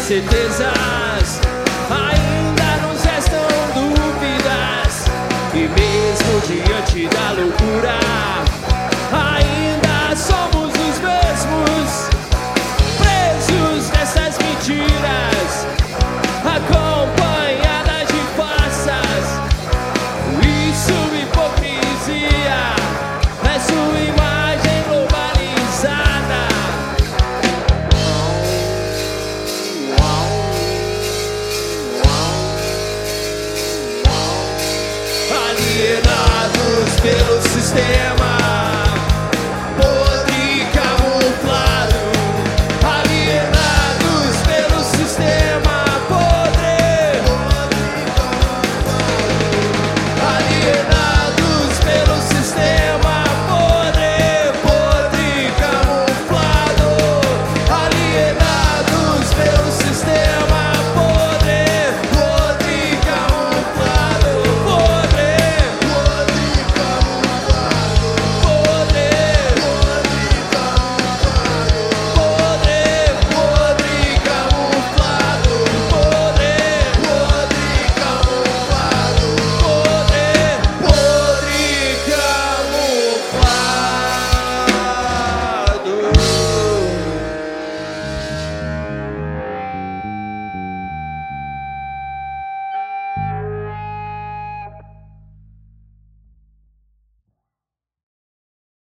certezas, ainda nos restam dúvidas. E mesmo diante da loucura, ainda somos os mesmos, presos dessas mentiras, acompanhadas de farsas. Isso, hipocrisia, é sua imagem globalizada. Alienados pelo sistema,